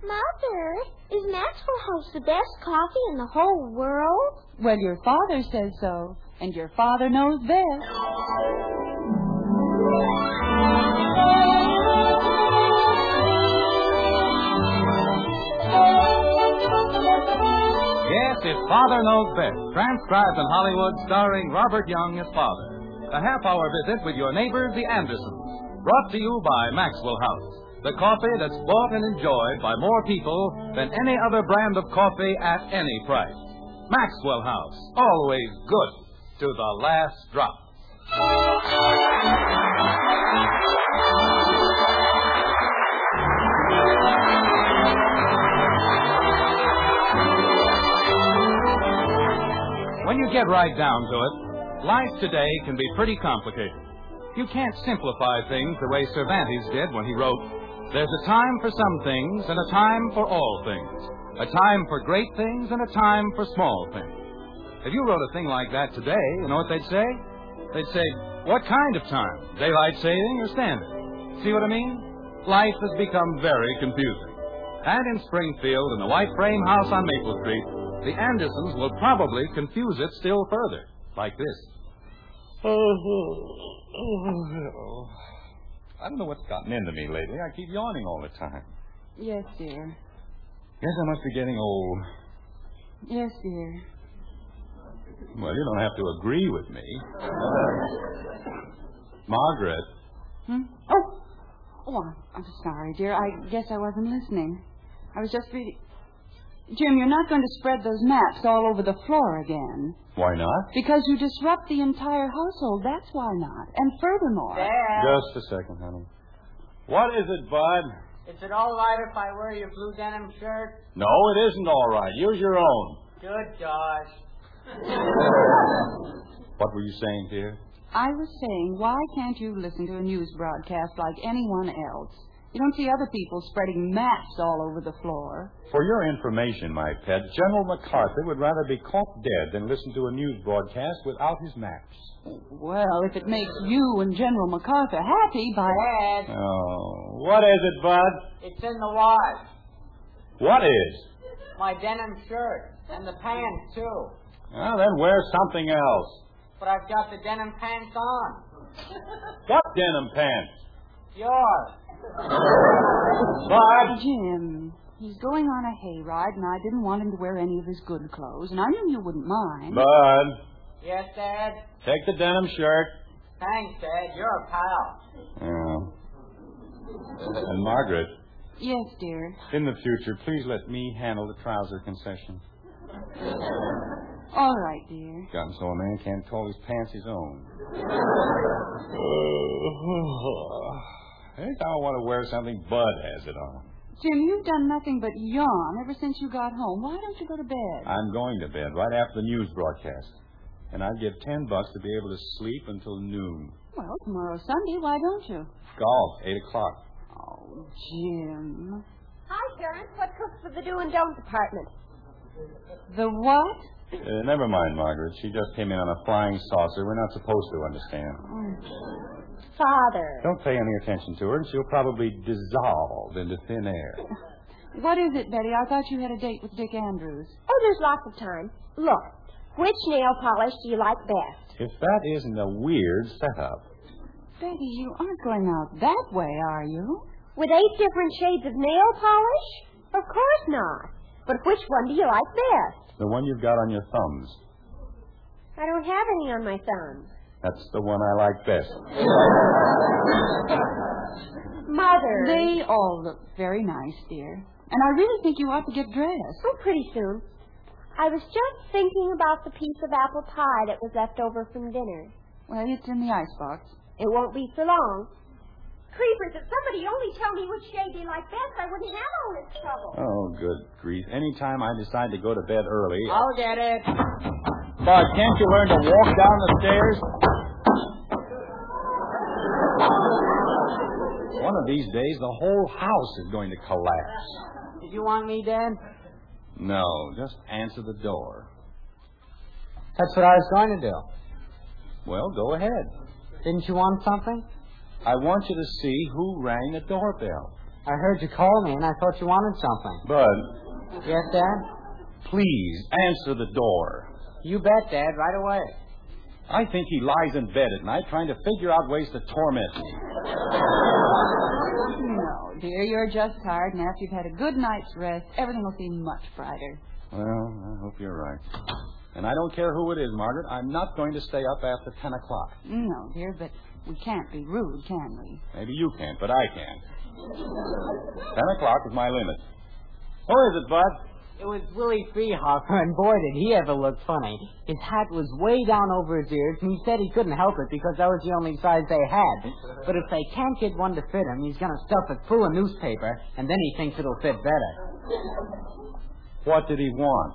Mother, is Maxwell House the best coffee in the whole world? Well, your father says so, and your father knows best. Yes, it's Father Knows Best, transcribed in Hollywood, starring Robert Young as Father. A half-hour visit with your neighbors, the Andersons. Brought to you by Maxwell House, the coffee that's bought and enjoyed by more people than any other brand of coffee at any price. Maxwell House, always good to the last drop. When you get right down to it, life today can be pretty complicated. You can't simplify things the way Cervantes did when he wrote, "There's a time for some things and a time for all things. A time for great things and a time for small things." If you wrote a thing like that today, you know what they'd say? They'd say, "What kind of time? Daylight saving or standard?" See what I mean? Life has become very confusing. And in Springfield, in the white frame house on Maple Street, the Andersons will probably confuse it still further, like this. I don't know what's gotten into me lately. I keep yawning all the time. Yes, dear. Guess I must be getting old. Yes, dear. Well, you don't have to agree with me. Margaret. Oh, I'm sorry, dear. I guess I wasn't listening. I was just reading. Jim, you're not going to spread those maps all over the floor again. Why not? Because you disrupt the entire household. That's why not. And furthermore... Dad! Just a second, honey. What is it, Bud? Is it all right if I wear your blue denim shirt? No, it isn't all right. Use your own. Good, Josh. What were you saying, dear? I was saying, why can't you listen to a news broadcast like anyone else? You don't see other people spreading maps all over the floor. For your information, my pet, General MacArthur would rather be caught dead than listen to a news broadcast without his maps. Well, if it makes you and General MacArthur happy by... Dad, Oh, what is it, Bud? it's in the wash. What is? My denim shirt. And the pants, too. Well, then wear something else. But I've got the denim pants on. What denim pants? Yours. Bud! Jim, he's going on a hayride, and I didn't want him to wear any of his good clothes, and I knew you wouldn't mind. Bud, Yes, Dad? take the denim shirt. Thanks, Dad. You're a pal. Oh. And Margaret, Yes, dear. in the future, please let me handle the trouser concession. All right, dear. Gotten so a man can't call his pants his own. I think I want to wear something Bud has it on. Jim, you've done nothing but yawn ever since you got home. Why don't you go to bed? I'm going to bed right after the news broadcast. And I'd give $10 to be able to sleep until noon. Well, tomorrow's Sunday. Why don't you? Golf, 8 o'clock. Oh, Jim. Hi, Terence. What cooks for the do and don't department? The what? Never mind, Margaret. She just came in on a flying saucer. We're not supposed to understand. Father. Don't pay any attention to her, and she'll probably dissolve into thin air. What is it, Betty? I thought you had a date with Dick Andrews. Oh, there's lots of time. Look, which nail polish do you like best? If that isn't a weird setup. Betty, you aren't going out that way, are you? With 8 different shades of nail polish? Of course not. But which one do you like best? The one you've got on your thumbs. I don't have any on my thumbs. That's the one I like best. Mother. They all look very nice, dear. And I really think you ought to get dressed. Oh, pretty soon. I was just thinking about the piece of apple pie that was left over from dinner. Well, it's in the icebox. It won't be for long. Creepers, if somebody only tell me which shade they like best, I wouldn't have all this trouble. Oh, good grief. Anytime I decide to go to bed early... I'll get it. Bud, can't you learn to walk down the stairs? One of these days, the whole house is going to collapse. Did you want me, Dad? No, just answer the door. That's what I was going to do. Well, go ahead. Didn't you want something? I want you to see who rang the doorbell. I heard you call me, and I thought you wanted something. Bud, Yes, Dad? please answer the door. You bet, Dad, right away. I think he lies in bed at night trying to figure out ways to torment me. No, dear, you're just tired, and after you've had a good night's rest, everything will seem much brighter. Well, I hope you're right. And I don't care who it is, Margaret. I'm not going to stay up after 10 o'clock. No, dear, but we can't be rude, can we? Maybe you can't, but I can. 10 o'clock is my limit. Who is it, Bud? It was Willie Freehopper, and boy, did he ever look funny. His hat was way down over his ears, and he said he couldn't help it because that was the only size they had. But if they can't get one to fit him, he's going to stuff it full of newspaper, and then he thinks it'll fit better. What did he want?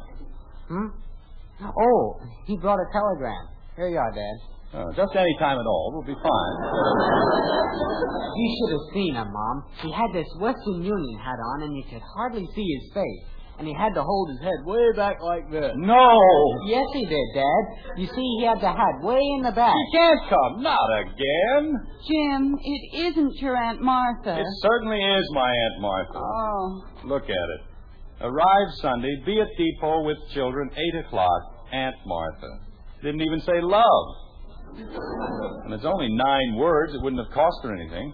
Oh, he brought a telegram. Here you are, Dad. Just any time at all. We'll be fine. You should have seen him, Mom. He had this Western Union hat on, and you could hardly see his face. And he had to hold his head way back like this. No! Yes, he did, Dad. You see, he had the hat way in the back. He can't come. Not again. Jim, it isn't your Aunt Martha. It certainly is my Aunt Martha. Oh. Look at it. Arrive Sunday, be at depot with children, 8 o'clock, Aunt Martha. Didn't even say love. And it's only 9 words. It wouldn't have cost her anything.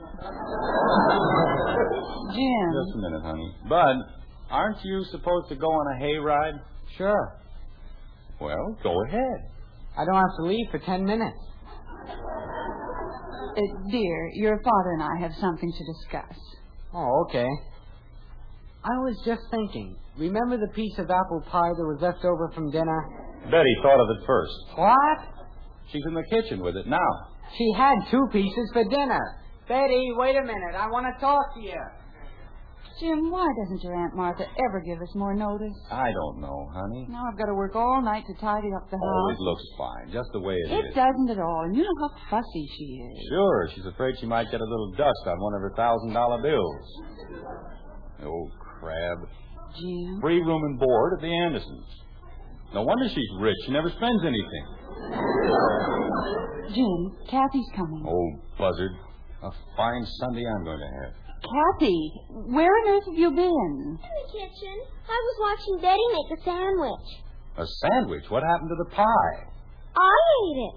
Jim. Just a minute, honey. Bud, aren't you supposed to go on a hayride? Sure. Well, go ahead. I don't have to leave for 10 minutes. Dear, your father and I have something to discuss. Oh, okay. I was just thinking. Remember the piece of apple pie that was left over from dinner? Betty thought of it first. What? She's in the kitchen with it now. She had 2 pieces for dinner. Betty, wait a minute. I want to talk to you. Jim, why doesn't your Aunt Martha ever give us more notice? I don't know, honey. Now I've got to work all night to tidy up the Oh, house. it looks fine, just the way it It is. doesn't at all, and you know how fussy she is. Sure, she's afraid she might get a little dust on one of her $1,000 bills. Oh, crab. Jim? Free room and board at the Andersons. No wonder she's rich. She never spends anything. Jim, Kathy's coming. Oh, buzzard. A fine Sunday I'm going to have. Kathy, where on earth have you been? In the kitchen. I was watching Betty make a sandwich. A sandwich? What happened to the pie? I ate it.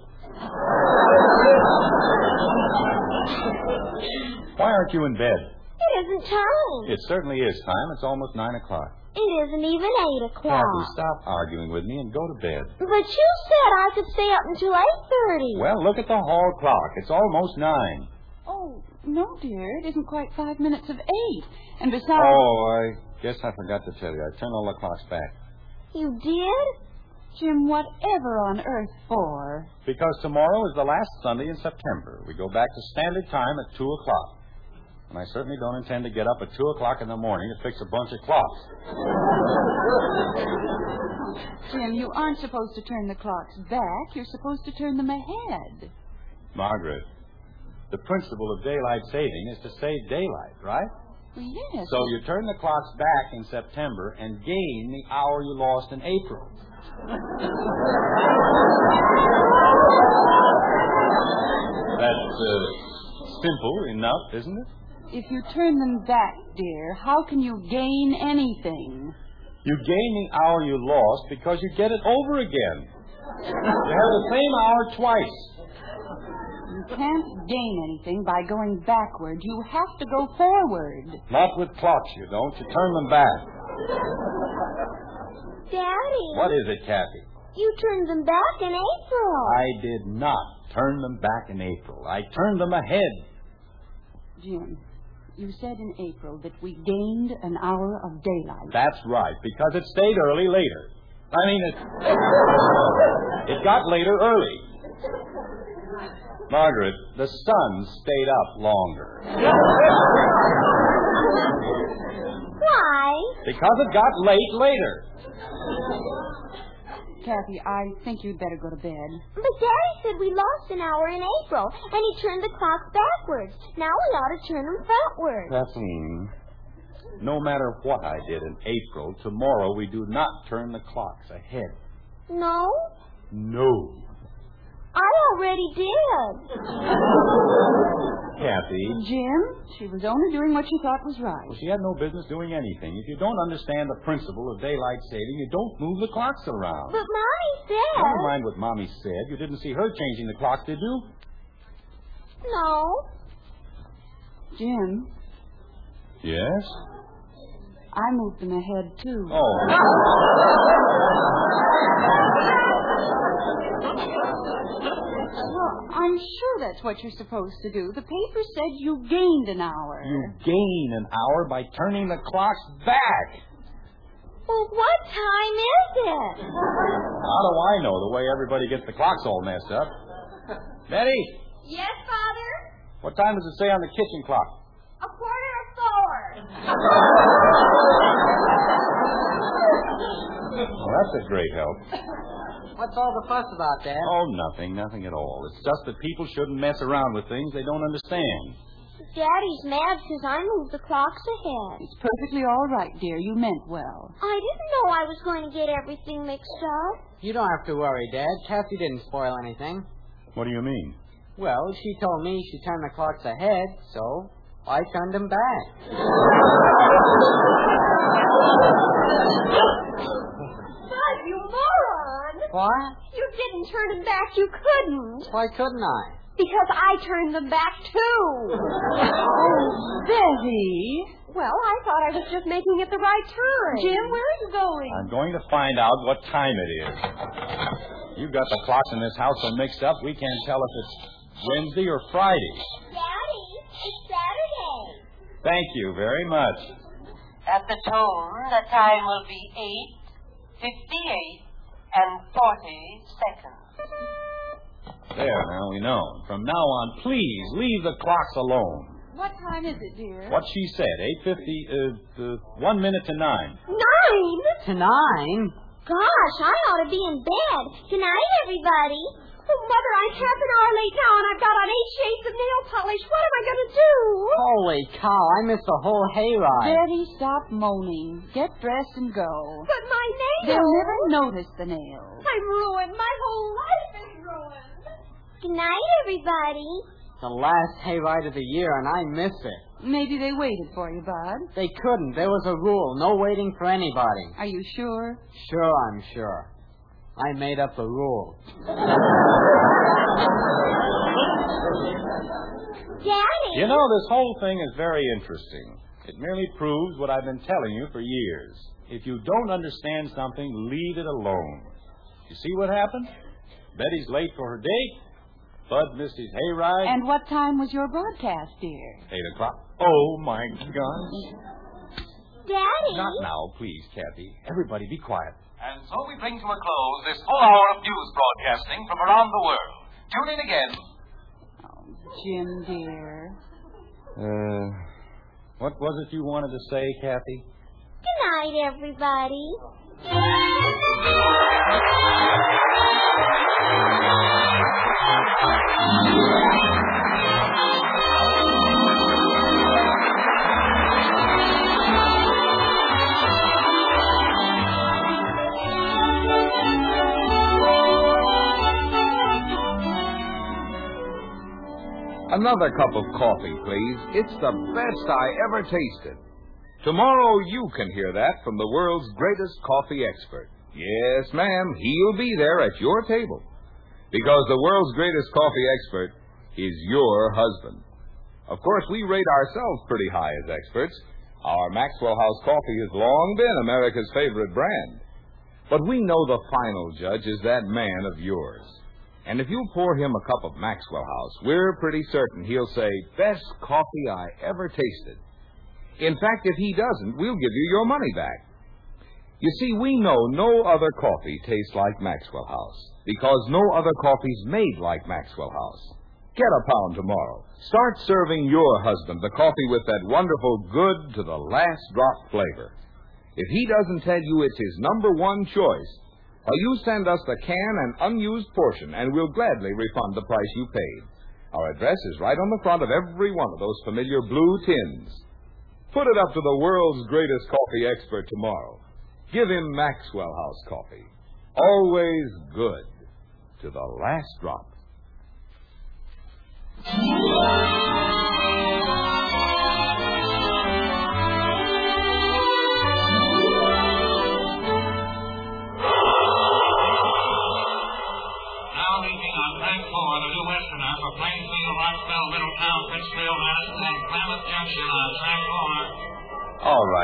Why aren't you in bed? It isn't time. It certainly is time. It's almost 9 o'clock. It isn't even 8 o'clock. Kathy, stop arguing with me and go to bed. But you said I could stay up until 8:30. Well, look at the hall clock. It's almost 9. Oh, no, dear. It isn't quite 5 minutes of 8. And besides... Oh, I guess I forgot to tell you. I turned all the clocks back. You did? Jim, whatever on earth for? Because tomorrow is the last Sunday in September. We go back to standard time at 2 o'clock. And I certainly don't intend to get up at 2 o'clock in the morning to fix a bunch of clocks. Jim, you aren't supposed to turn the clocks back. You're supposed to turn them ahead. Margaret, the principle of daylight saving is to save daylight, right? Well, yes. So you turn the clocks back in September and gain the hour you lost in April. That's simple enough, isn't it? If you turn them back, dear, how can you gain anything? You gain the hour you lost because you get it over again. You have the same hour twice. You can't gain anything by going backward. You have to go forward. Not with clocks, you don't. You turn them back. Daddy. What is it, Kathy? You turned them back in April. I did not turn them back in April. I turned them ahead. Jim, you said in April that we gained an hour of daylight. That's right, because it stayed early later. I mean, it got later early. Margaret, the sun stayed up longer. Why? Because it got late later. Kathy, I think you'd better go to bed. But Daddy said we lost an hour in April, and he turned the clocks backwards. Now we ought to turn them frontwards. Kathleen, no matter what I did in April, tomorrow we do not turn the clocks ahead. No? No. I already did. Kathy. Jim, she was only doing what she thought was right. Well, she had no business doing anything. If you don't understand the principle of daylight saving, you don't move the clocks around. But Mommy said... Never mind what Mommy said. You didn't see her changing the clock, did you? No. Jim, Yes? I moved them ahead, too. Oh. Well, I'm sure that's what you're supposed to do. The paper said you gained an hour. You gain an hour by turning the clocks back. Well, what time is it? How do I know the way everybody gets the clocks all messed up? Betty, Yes, Father? what time does it say on the kitchen clock? 4:45. Well, that's a great help. What's all the fuss about, Dad? Oh, nothing at all. It's just that people shouldn't mess around with things they don't understand. Daddy's mad because I moved the clocks ahead. It's perfectly all right, dear. You meant well. I didn't know I was going to get everything mixed up. You don't have to worry, Dad. Kathy didn't spoil anything. What do you mean? Well, she told me she turned the clocks ahead, so I turned them back. Bud, you moron! What? You didn't turn them back. You couldn't. Why couldn't I? Because I turned them back, too. Oh, Betty. Well, I thought I was just making it the right time. Jim, where are you going? I'm going to find out what time it is. You've got the clocks in this house so mixed up, we can't tell if it's Wednesday or Friday. Daddy, it's Saturday. Thank you very much. At the tone, the time will be 8:58 and 40 seconds. There, now we know. From now on, please leave the clocks alone. What time is it, dear? What she said, 8:50, 1 minute to 9. 9? To 9? Gosh, I ought to be in bed. Good night, everybody. Oh, Mother, I'm half an hour late now, and I've got on 8 shades of nail polish. What am I going to do? Holy cow, I missed the whole hayride. Betty, stop moaning. Get dressed and go. But my nails. They'll never notice the nails. I'm ruined. My whole life is ruined. Good night, everybody. The last hayride of the year, and I missed it. Maybe they waited for you, Bud. They couldn't. There was a rule. No waiting for anybody. Are you sure? Sure, I'm sure. I made up the rule. Daddy. You know, this whole thing is very interesting. It merely proves what I've been telling you for years. If you don't understand something, leave it alone. You see what happened? Betty's late for her date. Bud missed his hayride. And what time was your broadcast, dear? 8 o'clock. Oh, my gosh. Daddy. Not now, please, Kathy. Everybody be quiet. And so we bring to a close this full hour of news broadcasting from around the world. Tune in again. Oh, Jim, dear. What was it you wanted to say, Kathy? Good night, everybody. Another cup of coffee, please. It's the best I ever tasted. Tomorrow you can hear that from the world's greatest coffee expert. Yes, ma'am, he'll be there at your table. Because the world's greatest coffee expert is your husband. Of course, we rate ourselves pretty high as experts. Our Maxwell House coffee has long been America's favorite brand. But we know the final judge is that man of yours. And if you pour him a cup of Maxwell House, we're pretty certain he'll say, best coffee I ever tasted. In fact, if he doesn't, we'll give you your money back. You see, we know no other coffee tastes like Maxwell House, because no other coffee's made like Maxwell House. Get a pound tomorrow. Start serving your husband the coffee with that wonderful good to the last drop flavor. If he doesn't tell you it's his number one choice, you send us the can and unused portion, and we'll gladly refund the price you paid. Our address is right on the front of every one of those familiar blue tins. Put it up to the world's greatest coffee expert tomorrow. Give him Maxwell House coffee. Always good to the last drop.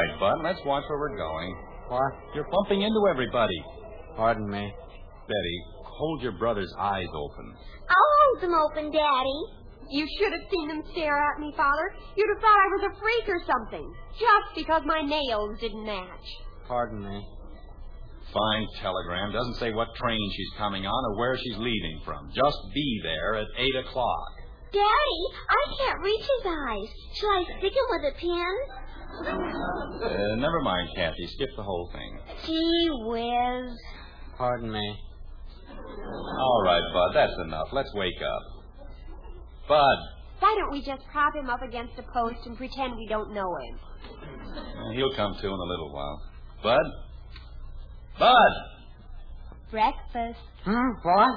right, Bud. Let's watch where we're going. What? You're bumping into everybody. Pardon me. Betty, hold your brother's eyes open. I'll hold them open, Daddy. You should have seen them stare at me, Father. You'd have thought I was a freak or something, just because my nails didn't match. Pardon me. Fine telegram. Doesn't say what train she's coming on or where she's leaving from. Just be there at 8 o'clock. Daddy, I can't reach his eyes. Shall I stick him with a pin? Never mind, Kathy. Skip the whole thing. Gee whiz. Pardon me. All right, Bud. That's enough. Let's wake up. Bud. Why don't we just prop him up against a post and pretend we don't know him? He'll come to in a little while. Bud? Bud! Breakfast. What?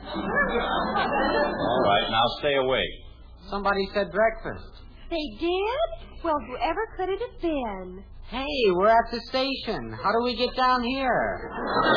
All right, now stay awake. Somebody said breakfast. They did? Well, whoever could it have been? Hey, we're at the station. How do we get down here?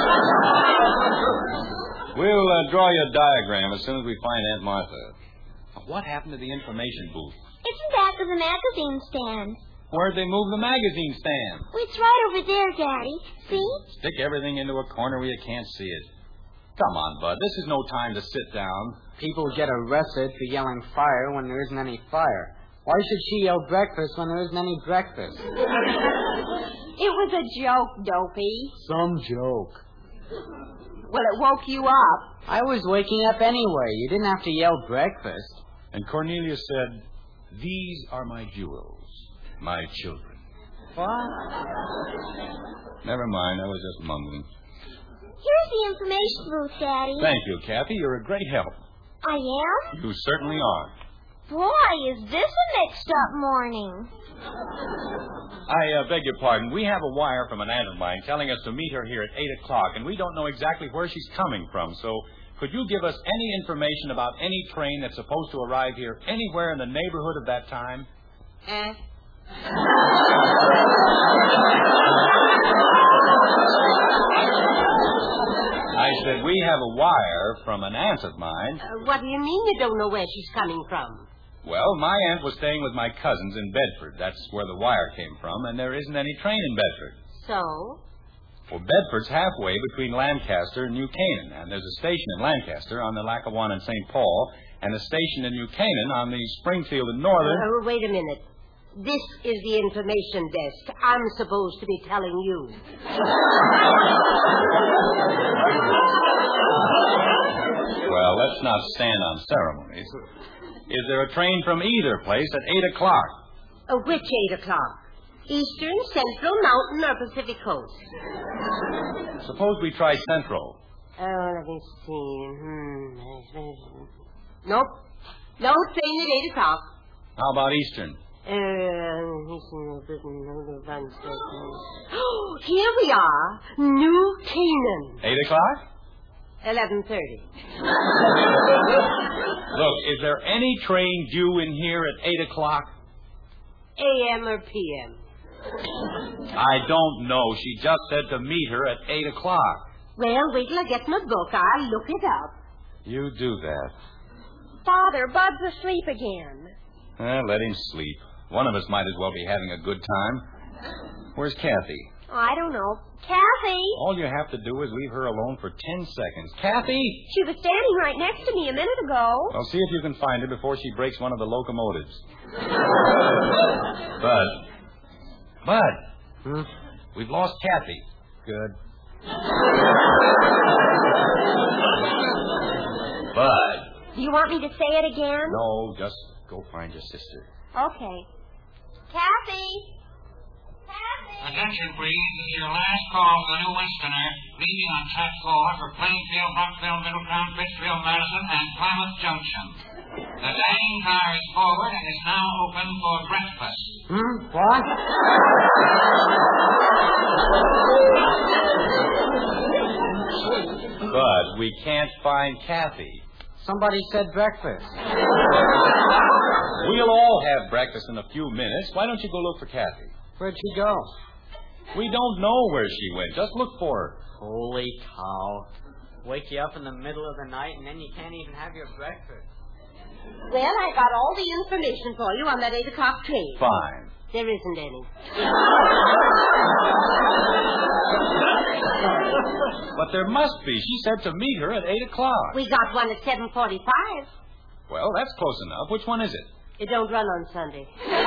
We'll draw you a diagram as soon as we find Aunt Martha. What happened to the information booth? It's in back of the magazine stand. Where'd they move the magazine stand? It's right over there, Daddy. See? Stick everything into a corner where you can't see it. Come on, Bud. This is no time to sit down. People get arrested for yelling fire when there isn't any fire. Why should she yell breakfast when there isn't any breakfast? It was a joke, Dopey. Some joke. Well, it woke you up. I was waking up anyway. You didn't have to yell breakfast. And Cornelia said, "These are my jewels, my children." What? Never mind. I was just mumbling. Here's the information booth, Daddy. Thank you, Kathy. You're a great help. I am? You certainly are. Boy, is this a mixed-up morning. I beg your pardon. We have a wire from an aunt of mine telling us to meet her here at 8 o'clock, and we don't know exactly where she's coming from. So could you give us any information about any train that's supposed to arrive here anywhere in the neighborhood of that time? I said we have a wire from an aunt of mine. What do you mean you don't know where she's coming from? Well, my aunt was staying with my cousins in Bedford. That's where the wire came from, and there isn't any train in Bedford. So? Well, Bedford's halfway between Lancaster and New Canaan, and there's a station in Lancaster on the Lackawanna and St. Paul, and a station in New Canaan on the Springfield and Northern. Wait a minute. This is the information desk. I'm supposed to be telling you. Well, let's not stand on ceremonies. Is there a train from either place at 8 o'clock? Which 8 o'clock? Eastern, Central, Mountain, or Pacific Coast? Suppose we try Central. Oh, let me see. Nope. No train at 8 o'clock. How about Eastern? Here we are. New Canaan. 8 o'clock? 11:30. Look, is there any train due in here at 8 o'clock? A.M. or P.M.? I don't know. She just said to meet her at 8 o'clock. Well, wait till I get my book. I'll look it up. You do that. Father, Bud's asleep again. Let him sleep. One of us might as well be having a good time. Where's Kathy? Oh, I don't know. Kathy! All you have to do is leave her alone for 10 seconds. Kathy! She was standing right next to me a minute ago. Well, see if you can find her before she breaks one of the locomotives. Bud. We've lost Kathy. Good. Bud. Do you want me to say it again? No, just go find your sister. Okay. Kathy! Attention, please. This is your last call for the New Westerner, leaving on track 4 for Plainfield, Rockville, Middletown, Pittsfield, Madison, and Plymouth Junction. The dining car is forward and is now open for breakfast. What? Bud, we can't find Kathy. Somebody said breakfast. We'll all have breakfast in a few minutes. Why don't you go look for Kathy? Where'd she go? We don't know where she went. Just look for her. Holy cow. Wake you up in the middle of the night and then you can't even have your breakfast. Well, I got all the information for you on that 8 o'clock train. Fine. There isn't any. But there must be. She said to meet her at 8 o'clock. We got one at 7:45. Well, that's close enough. Which one is it? It don't run on Sunday.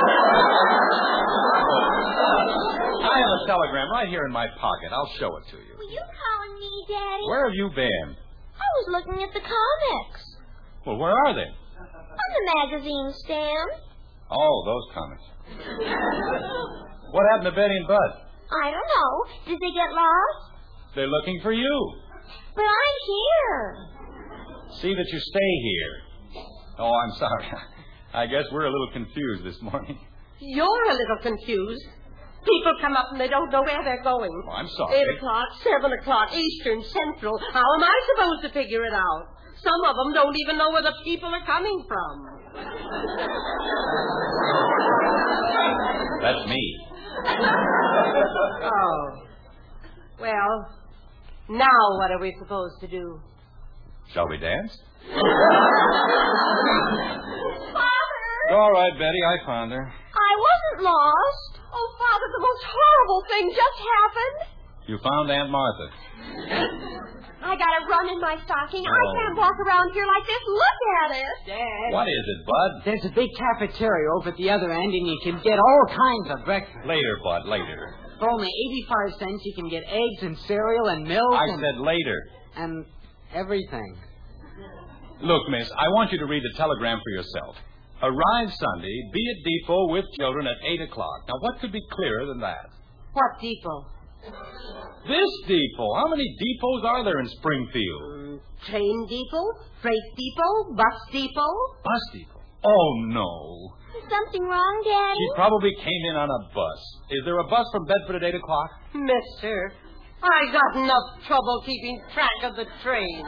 I have a telegram right here in my pocket. I'll show it to you. Were you calling me, Daddy? Where have you been? I was looking at the comics. Well, where are they? On the magazine stand. Oh, those comics. What happened to Betty and Bud? I don't know. Did they get lost? They're looking for you. But I'm here. See that you stay here. Oh, I'm sorry. I guess we're a little confused this morning. You're a little confused. People come up and they don't know where they're going. Oh, I'm sorry. 8 o'clock, 7 o'clock, Eastern, Central. How am I supposed to figure it out? Some of them don't even know where the people are coming from. That's me. Oh. Well, now what are we supposed to do? Shall we dance? Father! All right, Betty, I found her. I wasn't lost. Oh, Father, the most horrible thing just happened. You found Aunt Martha. I got a run in my stocking. I can't walk around here like this. Look at it. Dad. What is it, Bud? There's a big cafeteria over at the other end, and you can get all kinds of breakfast. Later, Bud, later. For only 85 cents, you can get eggs and cereal and milk I said later. and everything. Look, miss, I want you to read the telegram for yourself. Arrive Sunday, be at depot with children at 8 o'clock. Now, what could be clearer than that? What depot? This depot. How many depots are there in Springfield? Train depot? Freight depot? Bus depot? Bus depot. Oh, no. Is something wrong, Daddy? She probably came in on a bus. Is there a bus from Bedford at 8 o'clock? Mister, I got enough trouble keeping track of the train.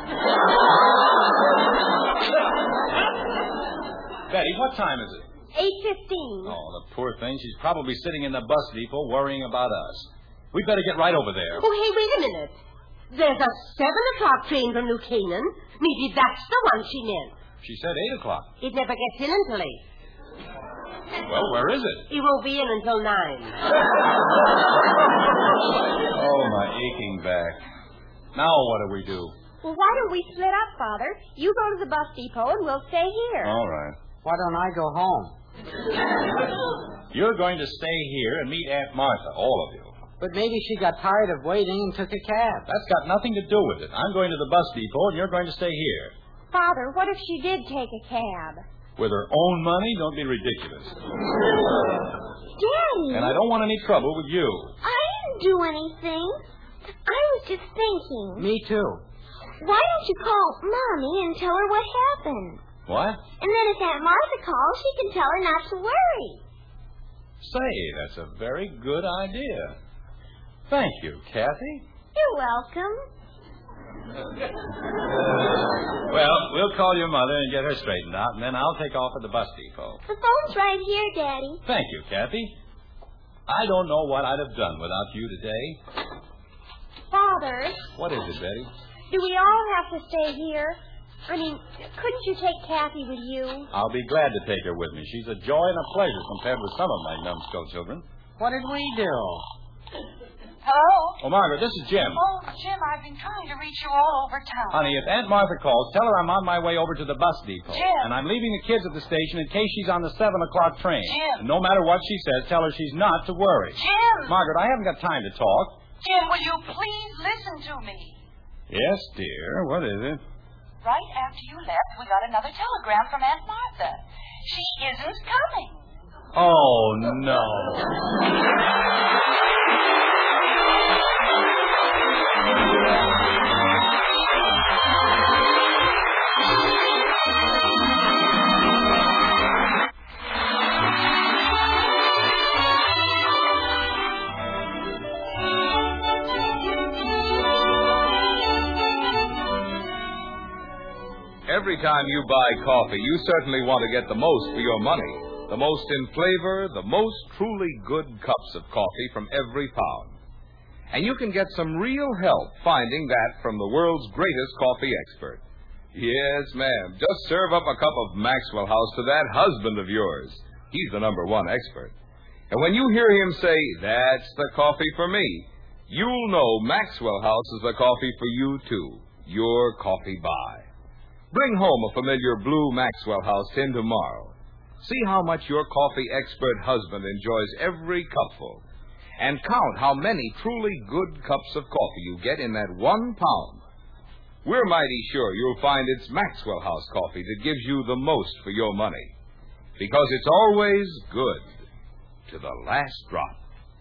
Betty, what time is it? 8:15. Oh, the poor thing. She's probably sitting in the bus depot worrying about us. We'd better get right over there. Oh, hey, wait a minute. There's a 7 o'clock train from New Canaan. Maybe that's the one she meant. She said 8 o'clock. It never gets in until 8. Well, where is it? It won't be in until 9. Oh, my aching back. Now what do we do? Well, why don't we split up, Father? You go to the bus depot and we'll stay here. All right. Why don't I go home? You're going to stay here and meet Aunt Martha, all of you. But maybe she got tired of waiting and took a cab. That's got nothing to do with it. I'm going to the bus depot and you're going to stay here. Father, what if she did take a cab? With her own money? Don't be ridiculous. Daddy! And I don't want any trouble with you. I didn't do anything. I was just thinking. Me too. Why don't you call Mommy and tell her what happened? What? And then if Aunt Martha calls, she can tell her not to worry. Say, that's a very good idea. Thank you, Kathy. You're welcome. Well, we'll call your mother and get her straightened out, and then I'll take off at the bus depot. The phone's right here, Daddy. Thank you, Kathy. I don't know what I'd have done without you today. Father, What is it, Betty? do we all have to stay here? I mean, couldn't you take Kathy with you? I'll be glad to take her with me. She's a joy and a pleasure compared with some of my numbskull children. What did we do? Hello? Oh, Margaret, this is Jim. Oh, Jim, I've been trying to reach you all over town. Honey, if Aunt Martha calls, tell her I'm on my way over to the bus depot. Jim. And I'm leaving the kids at the station in case she's on the 7 o'clock train. Jim. And no matter what she says, tell her she's not to worry. Jim! Margaret, I haven't got time to talk. Jim, will you please listen to me? Yes, dear. What is it? Right after you left, we got another telegram from Aunt Martha. She isn't coming. Oh, no. Every time you buy coffee, you certainly want to get the most for your money. The most in flavor, the most truly good cups of coffee from every pound. And you can get some real help finding that from the world's greatest coffee expert. Yes, ma'am. Just serve up a cup of Maxwell House to that husband of yours. He's the #1 expert. And when you hear him say, "That's the coffee for me," you'll know Maxwell House is the coffee for you, too. Your coffee buy. Bring home a familiar blue Maxwell House tin tomorrow. See how much your coffee expert husband enjoys every cupful. And count how many truly good cups of coffee you get in that 1 pound. We're mighty sure you'll find it's Maxwell House coffee that gives you the most for your money. Because it's always good to the last drop.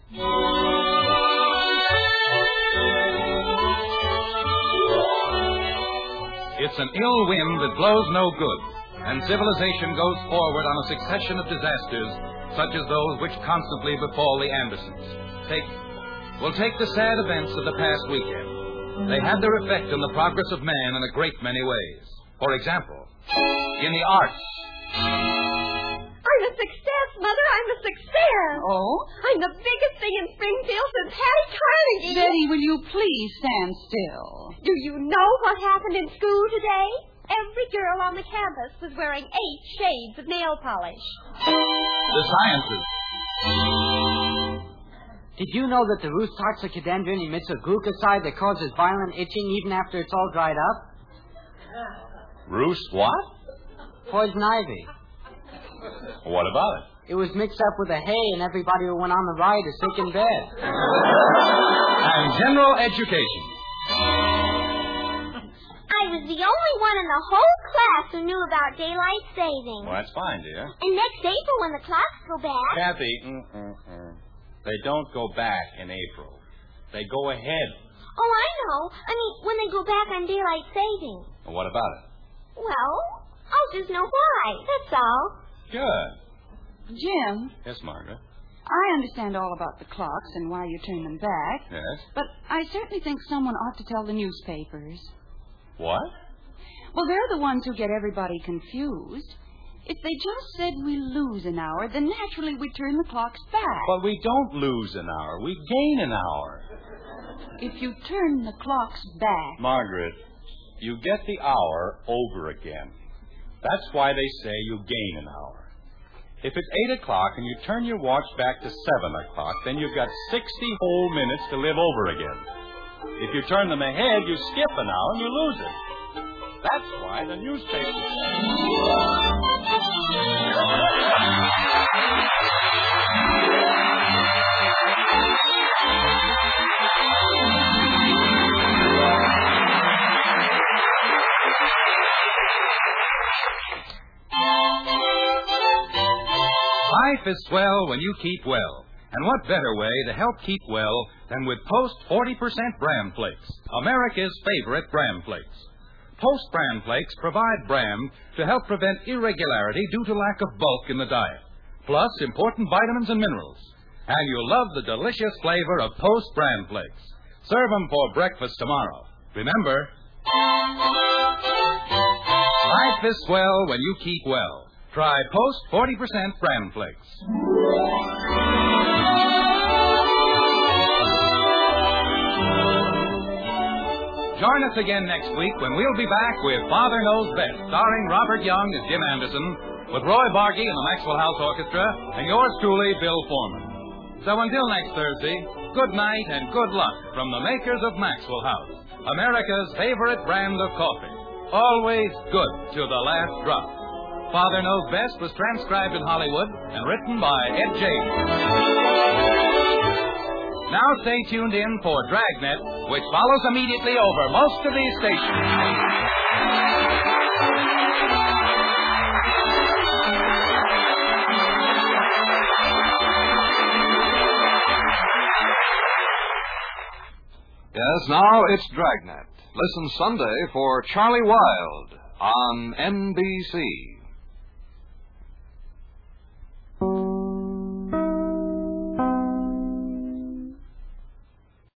It's an ill wind that blows no good, and civilization goes forward on a succession of disasters such as those which constantly befall the Andersons. Take the sad events of the past weekend. They had their effect on the progress of man in a great many ways. For example, in the arts. I'm a success, Mother. I'm a success. Oh? I'm the biggest thing in Springfield since Hattie Carnegie. Betty, will you please stand still? Do you know what happened in school today? Every girl on the campus was wearing 8 shades of nail polish. The sciences. Did you know that the roost toxicodendron emits a glucoside that causes violent itching even after it's all dried up? Roost what? Poison ivy. What about it? It was mixed up with the hay, and everybody who went on the ride is sick in bed. And general education. I was the only one in the whole class who knew about daylight saving. Well, that's fine, dear. And next April, when the clocks go back... Kathy, they don't go back in April. They go ahead. Oh, I know. I mean, when they go back on daylight saving. Well, what about it? Well, I'll just know why. That's all. Good. Jim. Yes, Margaret. I understand all about the clocks and why you turn them back. Yes? But I certainly think someone ought to tell the newspapers. What? Well, they're the ones who get everybody confused. If they just said we lose an hour, then naturally we turn the clocks back. But we don't lose an hour. We gain an hour. If you turn the clocks back... Margaret, you get the hour over again. That's why they say you gain an hour. If it's 8 o'clock and you turn your watch back to 7 o'clock, then you've got 60 whole minutes to live over again. If you turn them ahead, you skip an hour and you lose it. That's why the newspapers... Life is swell when you keep well. And what better way to help keep well than with Post 40% Bran Flakes, America's favorite Bran Flakes. Post Bran Flakes provide bran to help prevent irregularity due to lack of bulk in the diet, plus important vitamins and minerals. And you'll love the delicious flavor of Post Bran Flakes. Serve them for breakfast tomorrow. Remember, life is swell when you keep well. Try Post 40% Bran Flakes. Join us again next week when we'll be back with Father Knows Best, starring Robert Young as Jim Anderson, with Roy Bargy and the Maxwell House Orchestra, and yours truly, Bill Foreman. So until next Thursday, good night and good luck from the makers of Maxwell House, America's favorite brand of coffee. Always good to the last drop. Father Knows Best was transcribed in Hollywood and written by Ed James. Now stay tuned in for Dragnet, which follows immediately over most of these stations. Yes, now it's Dragnet. Listen Sunday for Charlie Wilde on NBC.